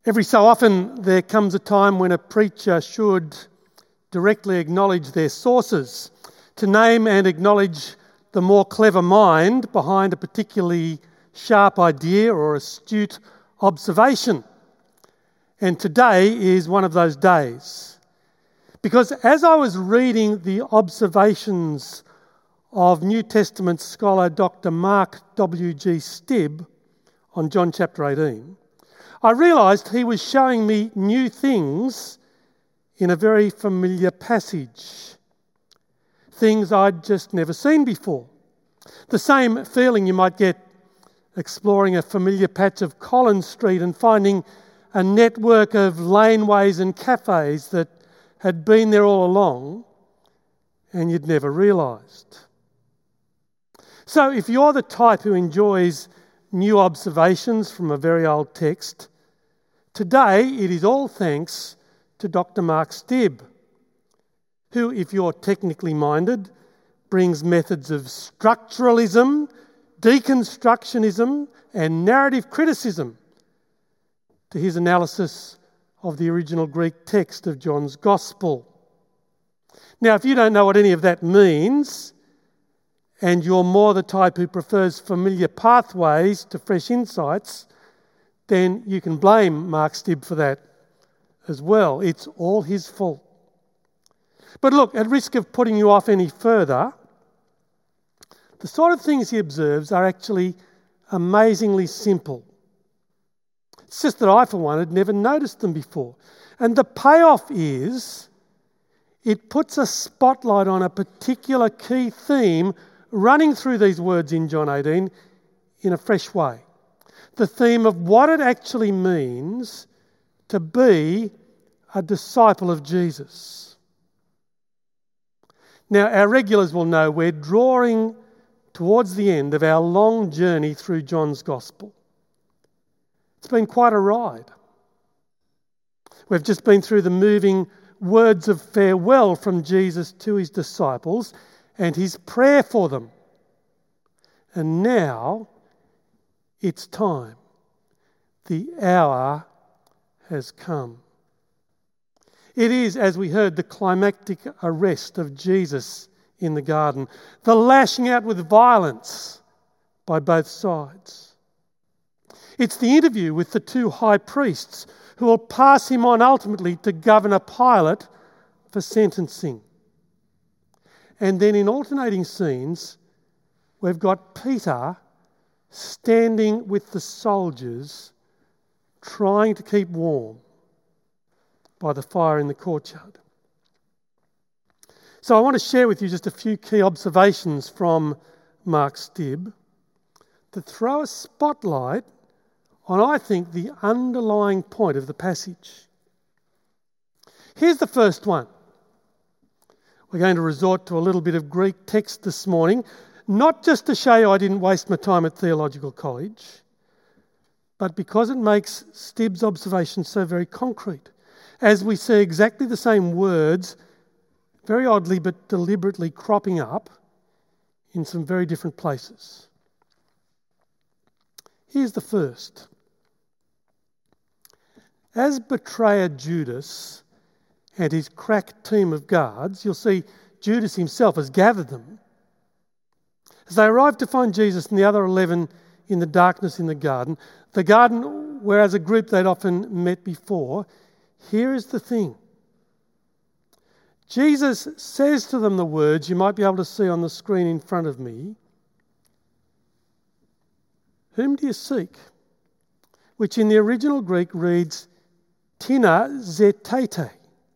Every so often there comes a time when a preacher should directly acknowledge their sources, to name and acknowledge the more clever mind behind a particularly sharp idea or astute observation. And today is one of those days. Because as I was reading the observations of New Testament scholar Dr. Mark W.G. Stibb on John chapter 18, I realised he was showing me new things in a very familiar passage. Things I'd just never seen before. The same feeling you might get exploring a familiar patch of Collins Street and finding a network of laneways and cafes that had been there all along and you'd never realised. So if you're the type who enjoys new observations from a very old text, today it is all thanks to Dr. Mark Stibb, who, if you're technically minded, brings methods of structuralism, deconstructionism and narrative criticism to his analysis of the original Greek text of John's Gospel. Now, if you don't know what any of that means, and you're more the type who prefers familiar pathways to fresh insights, then you can blame Mark Stibb for that as well. It's all his fault. But look, at risk of putting you off any further, the sort of things he observes are actually amazingly simple. It's just that I, for one, had never noticed them before. And the payoff is it puts a spotlight on a particular key theme running through these words in John 18 in a fresh way. The theme of what it actually means to be a disciple of Jesus. Now, our regulars will know we're drawing towards the end of our long journey through John's Gospel. It's been quite a ride. We've just been through the moving words of farewell from Jesus to his disciples and his prayer for them. And now it's time. The hour has come. It is, as we heard, the climactic arrest of Jesus in the garden, the lashing out with violence by both sides. It's the interview with the two high priests who will pass him on ultimately to Governor Pilate for sentencing. And then in alternating scenes, we've got Peter standing with the soldiers trying to keep warm by the fire in the courtyard. So I want to share with you just a few key observations from Mark Stibb that throw a spotlight on, I think, the underlying point of the passage. Here's the first one. We're going to resort to a little bit of Greek text this morning, not just to show you I didn't waste my time at theological college, but because it makes Stibb's observation so very concrete, as we see exactly the same words, very oddly but deliberately cropping up in some very different places. Here's the first. As betrayer Judas and his crack team of guards, you'll see Judas himself has gathered them. As they arrive to find Jesus and the other 11 in the darkness in the garden where as a group they'd often met before, here is the thing. Jesus says to them the words you might be able to see on the screen in front of me. Whom do you seek? Which in the original Greek reads, Tina zetete.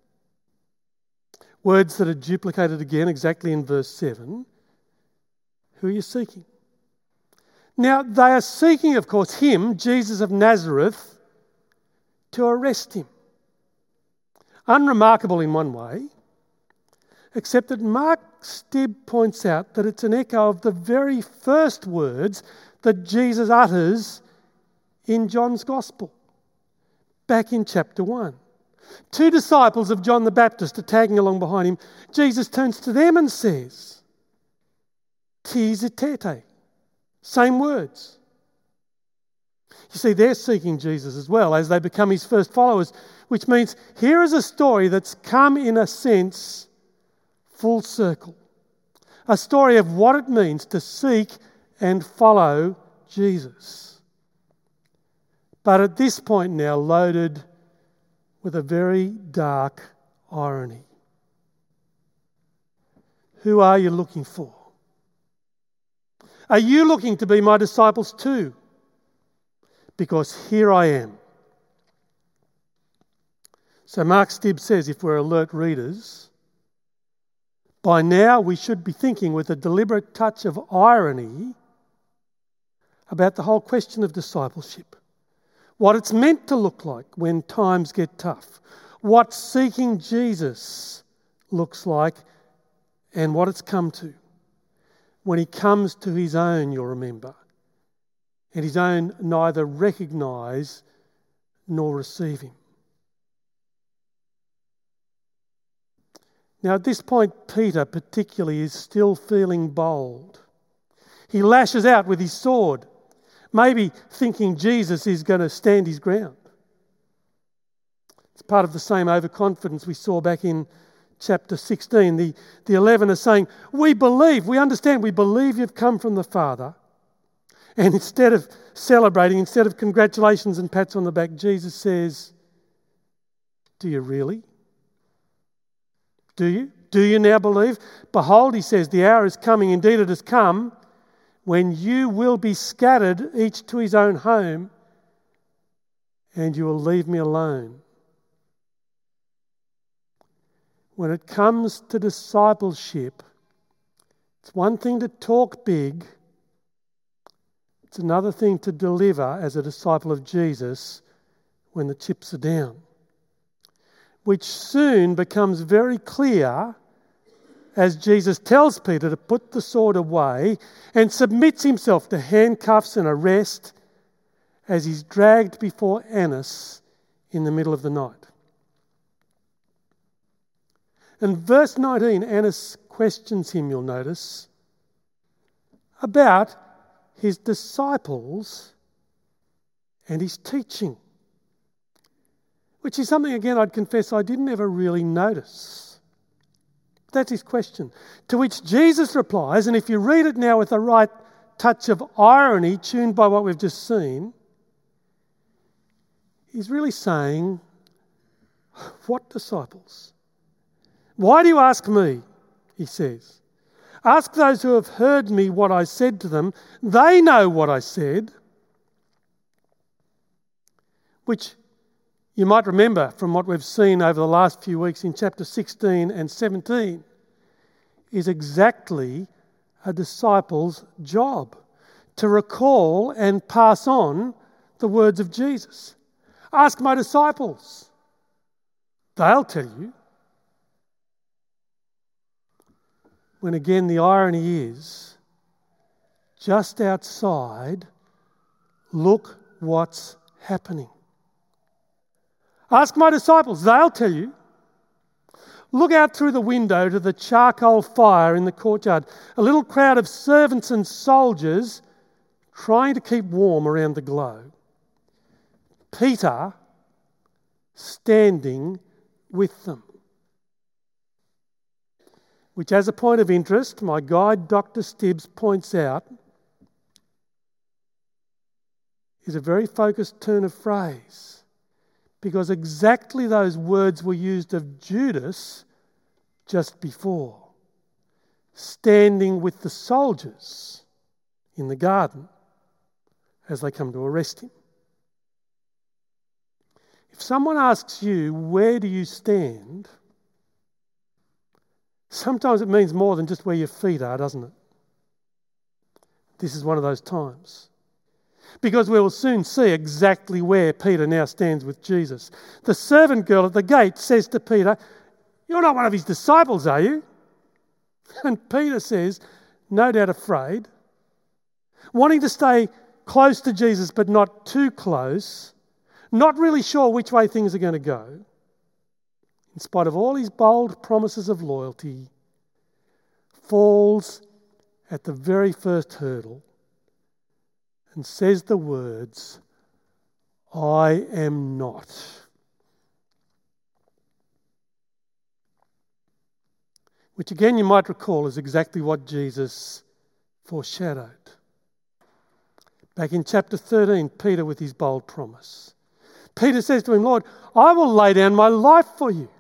Words that are duplicated again exactly in verse 7. Who are you seeking? Now, they are seeking, of course, him, Jesus of Nazareth, to arrest him. Unremarkable in one way, except that Mark Stibb points out that it's an echo of the very first words that Jesus utters in John's Gospel, back in chapter 1. Two disciples of John the Baptist are tagging along behind him. Jesus turns to them and says, Ti zetete. Same words. You see, they're seeking Jesus as well as they become his first followers, which means here is a story that's come, in a sense, full circle. A story of what it means to seek and follow Jesus. But at this point now, loaded with a very dark irony. Who are you looking for? Are you looking to be my disciples too? Because here I am. So Mark Stibb says, if we're alert readers, by now we should be thinking with a deliberate touch of irony about the whole question of discipleship. What it's meant to look like when times get tough. What seeking Jesus looks like and what it's come to. When he comes to his own, you'll remember, and his own neither recognise nor receive him. Now at this point, Peter particularly is still feeling bold. He lashes out with his sword, maybe thinking Jesus is going to stand his ground. It's part of the same overconfidence we saw back in chapter 16. The 11 are saying, we understand, we believe you've come from the Father. And instead of celebrating, instead of congratulations and pats on the back, Jesus says, do you really? Do you? Do you now believe? Behold, he says, the hour is coming, indeed it has come, when you will be scattered, each to his own home, and you will leave me alone. When it comes to discipleship, it's one thing to talk big, it's another thing to deliver as a disciple of Jesus when the chips are down, which soon becomes very clear as Jesus tells Peter to put the sword away and submits himself to handcuffs and arrest as he's dragged before Annas in the middle of the night. In verse 19, Annas questions him, you'll notice, about his disciples and his teaching, which is something, again, I'd confess I didn't ever really notice. That's his question, to which Jesus replies, and if you read it now with the right touch of irony tuned by what we've just seen, he's really saying, what disciples? Why do you ask me? He says. Ask those who have heard me what I said to them. They know what I said. Which you might remember from what we've seen over the last few weeks in chapter 16 and 17 is exactly a disciple's job, to recall and pass on the words of Jesus. Ask my disciples. They'll tell you. When again the irony is, just outside, look what's happening. Ask my disciples, they'll tell you. Look out through the window to the charcoal fire in the courtyard. A little crowd of servants and soldiers trying to keep warm around the glow. Peter standing with them. Which, as a point of interest, my guide Dr. Stibbs points out, is a very focused turn of phrase, because exactly those words were used of Judas just before, standing with the soldiers in the garden as they come to arrest him. If someone asks you, where do you stand? Sometimes it means more than just where your feet are, doesn't it? This is one of those times. Because we will soon see exactly where Peter now stands with Jesus. The servant girl at the gate says to Peter, "You're not one of his disciples, are you?" And Peter says, no doubt afraid, wanting to stay close to Jesus but not too close, not really sure which way things are going to go, in spite of all his bold promises of loyalty, falls at the very first hurdle and says the words, I am not. Which again you might recall is exactly what Jesus foreshadowed. Back in chapter 13, Peter with his bold promise. Peter says to him, Lord, I will lay down my life for you.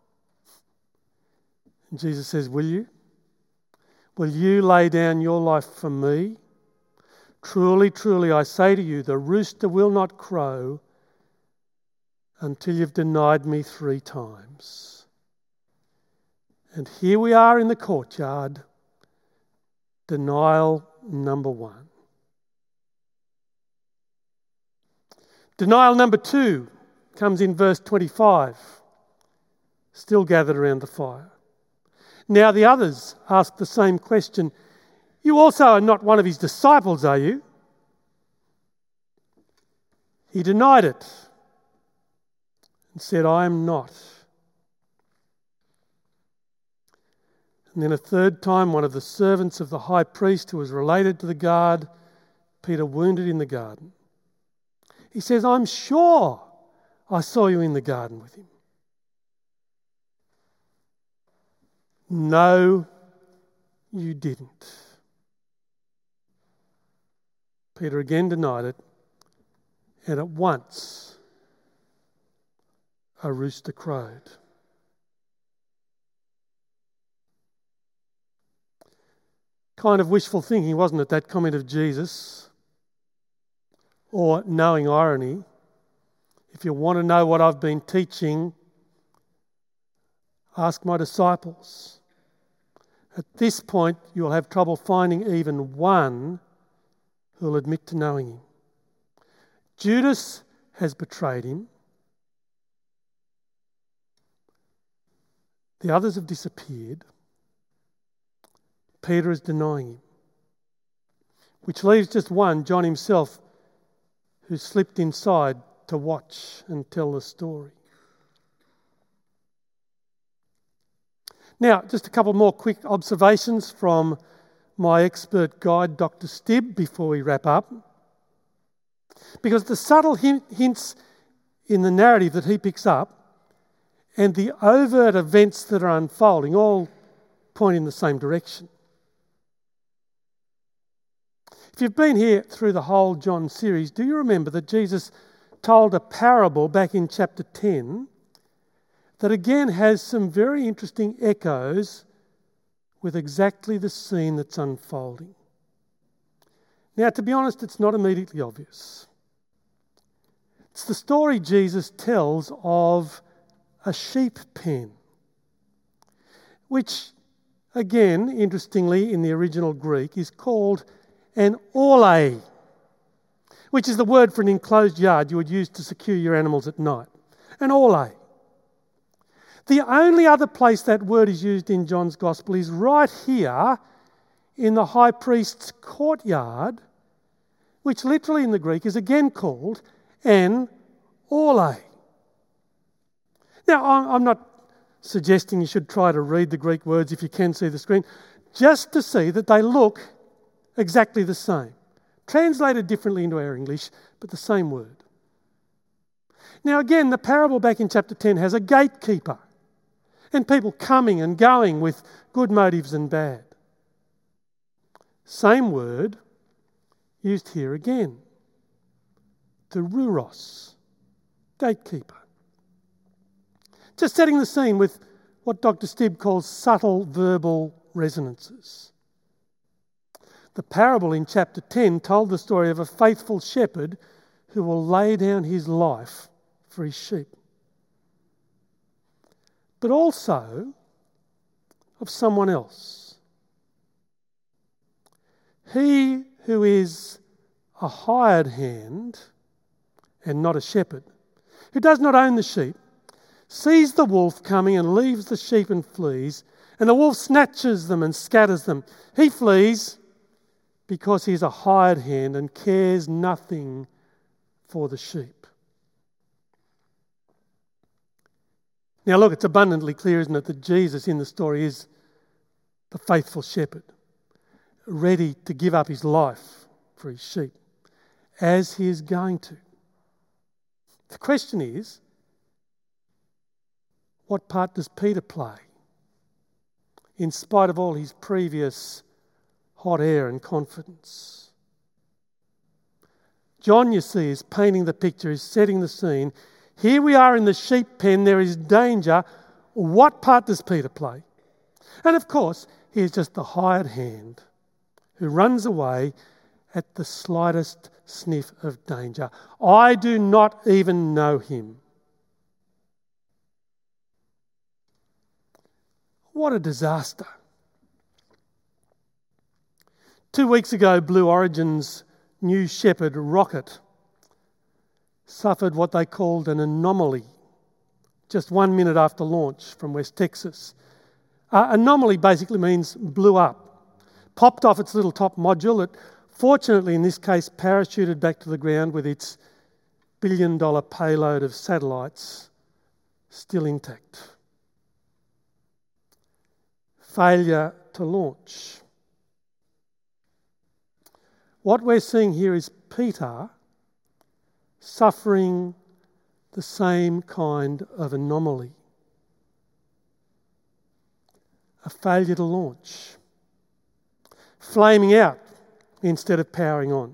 And Jesus says, will you? Will you lay down your life for me? Truly, truly, I say to you, the rooster will not crow until you've denied me 3 times. And here we are in the courtyard, denial number 1. Denial number 2 comes in verse 25, still gathered around the fire. Now the others ask the same question. You also are not one of his disciples, are you? He denied it and said, I am not. And then a third time, one of the servants of the high priest who was related to the guard, Peter wounded in the garden. He says, I'm sure I saw you in the garden with him. No, you didn't. Peter again denied it, and at once a rooster crowed. Kind of wishful thinking, wasn't it, that comment of Jesus? Or knowing irony. If you want to know what I've been teaching, ask my disciples. At this point, you'll have trouble finding even one who'll admit to knowing him. Judas has betrayed him. The others have disappeared. Peter is denying him. Which leaves just one, John himself, who slipped inside to watch and tell the story. Now, just a couple more quick observations from my expert guide, Dr. Stibb, before we wrap up. Because the subtle hints in the narrative that he picks up and the overt events that are unfolding all point in the same direction. If you've been here through the whole John series, do you remember that Jesus told a parable back in chapter 10 that again has some very interesting echoes with exactly the scene that's unfolding? Now, to be honest, it's not immediately obvious. It's the story Jesus tells of a sheep pen, which, again, interestingly, in the original Greek, is called an orle, which is the word for an enclosed yard you would use to secure your animals at night. An orle. The only other place that word is used in John's Gospel is right here in the high priest's courtyard, which literally in the Greek is again called an orle. Now, I'm not suggesting you should try to read the Greek words if you can see the screen, just to see that they look exactly the same. Translated differently into our English, but the same word. Now again, the parable back in chapter 10 has a gatekeeper and people coming and going with good motives and bad. Same word used here again. Douros, gatekeeper. Just setting the scene with what Dr. Stibb calls subtle verbal resonances. The parable in chapter 10 told the story of a faithful shepherd who will lay down his life for his sheep. But also of someone else. He who is a hired hand and not a shepherd, who does not own the sheep, sees the wolf coming and leaves the sheep and flees, and the wolf snatches them and scatters them. He flees because he's a hired hand and cares nothing for the sheep. Now look, it's abundantly clear, isn't it, that Jesus in the story is the faithful shepherd, ready to give up his life for his sheep, as he is going to. question is, what part does Peter play? In spite of all his previous hot air and confidence. John, you see, is painting the picture, is setting the scene. Here we are in the sheep pen, there is danger. What part does Peter play? And of course, he is just the hired hand who runs away at the slightest sniff of danger. I do not even know him. What a disaster. 2 weeks ago, Blue Origin's New Shepard rocket suffered what they called an anomaly just 1 minute after launch from West Texas. Anomaly basically means blew up, popped off its little top module. It, fortunately in this case, parachuted back to the ground with its billion-dollar payload of satellites still intact. Failure to launch. What we're seeing here is Peter suffering the same kind of anomaly. A failure to launch. Flaming out instead of powering on.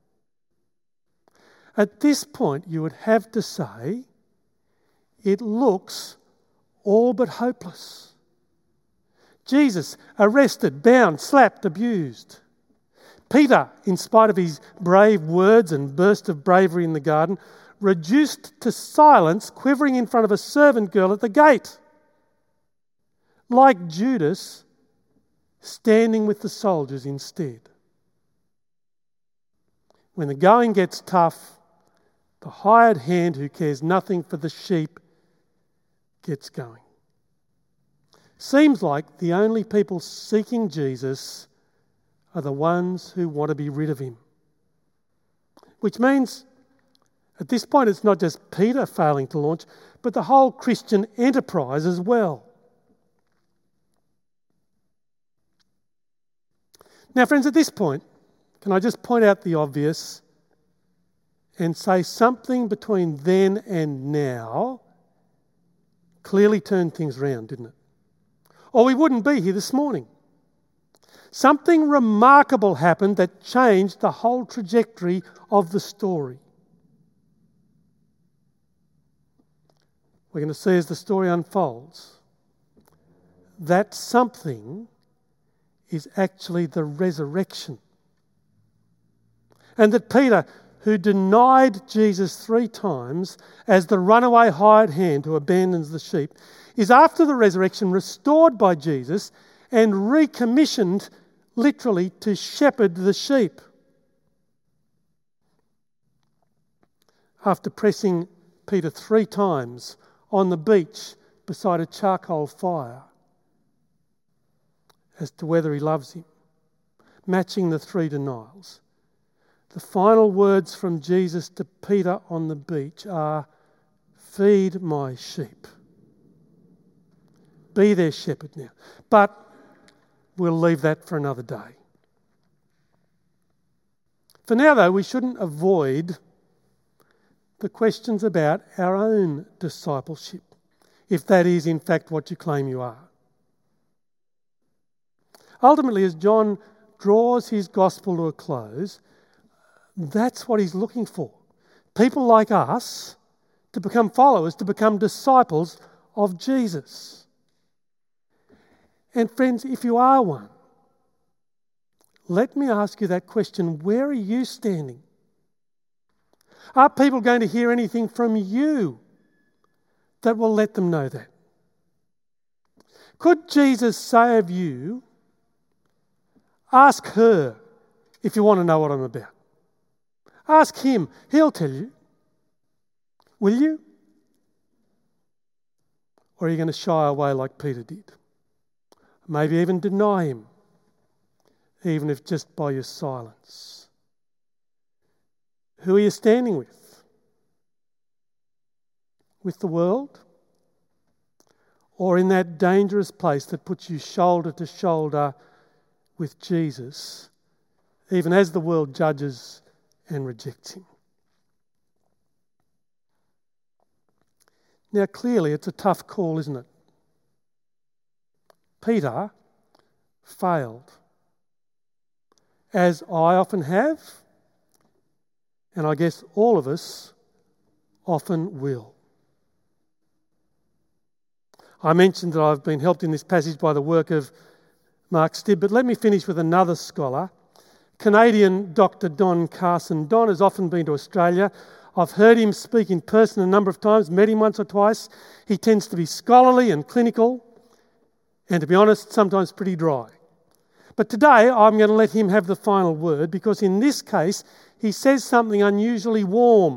At this point, you would have to say, it looks all but hopeless. Jesus, arrested, bound, slapped, abused. Peter, in spite of his brave words and burst of bravery in the garden, reduced to silence, quivering in front of a servant girl at the gate. Like Judas, standing with the soldiers instead. When the going gets tough, the hired hand who cares nothing for the sheep gets going. Seems like the only people seeking Jesus are the ones who want to be rid of him. Which means, at this point, it's not just Peter failing to launch, but the whole Christian enterprise as well. Now, friends, at this point, can I just point out the obvious and say something between then and now clearly turned things round, didn't it? Or we wouldn't be here this morning. Something remarkable happened that changed the whole trajectory of the story. We're going to see as the story unfolds that something is actually the resurrection. And that Peter, who denied Jesus 3 times as the runaway hired hand who abandons the sheep, is after the resurrection restored by Jesus and recommissioned literally to shepherd the sheep. After pressing Peter 3 times on the beach beside a charcoal fire as to whether he loves him, matching the 3 denials. The final words from Jesus to Peter on the beach are, "Feed my sheep." Be their shepherd now. But we'll leave that for another day. For now, though, we shouldn't avoid the questions about our own discipleship, if that is in fact what you claim you are. Ultimately, as John draws his gospel to a close, that's what he's looking for. People like us to become followers, to become disciples of Jesus. And friends, if you are one, let me ask you that question. Where are you standing? Are people going to hear anything from you that will let them know that? Could Jesus say of you, ask her if you want to know what I'm about? Ask him, he'll tell you. Will you? Or are you going to shy away like Peter did? Maybe even deny him, even if just by your silence. Who are you standing with? With the world? Or in that dangerous place that puts you shoulder to shoulder with Jesus, even as the world judges and rejects him? Now, clearly, it's a tough call, isn't it? Peter failed, as I often have, and I guess all of us often will. I mentioned that I've been helped in this passage by the work of Mark Stibb, but let me finish with another scholar, Canadian Dr. Don Carson. Don has often been to Australia. I've heard him speak in person a number of times, met him once or twice. He tends to be scholarly and clinical, and to be honest, sometimes pretty dry. But today I'm going to let him have the final word, because in this case he says something unusually warm.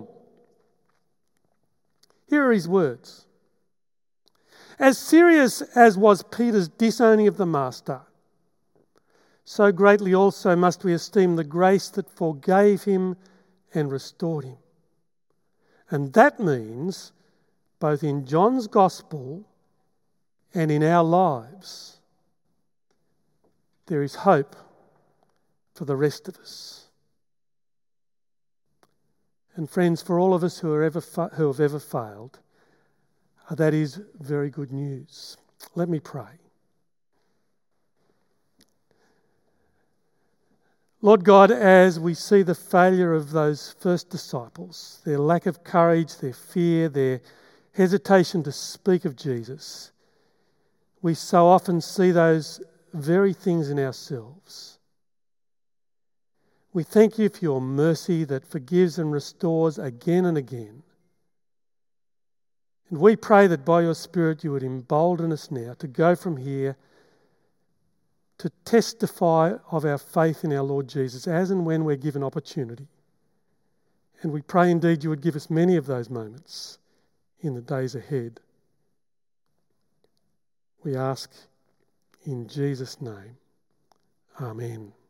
Here are his words. As serious as was Peter's disowning of the Master, so greatly also must we esteem the grace that forgave him and restored him. And that means both in John's Gospel and in our lives, there is hope for the rest of us. And friends, for all of us who have ever failed, that is very good news. Let me pray. Lord God, as we see the failure of those first disciples, their lack of courage, their fear, their hesitation to speak of Jesus, we so often see those very things in ourselves. We thank you for your mercy that forgives and restores again and again. And we pray that by your Spirit you would embolden us now to go from here to testify of our faith in our Lord Jesus as and when we're given opportunity. And we pray indeed you would give us many of those moments in the days ahead. We ask in Jesus' name. Amen.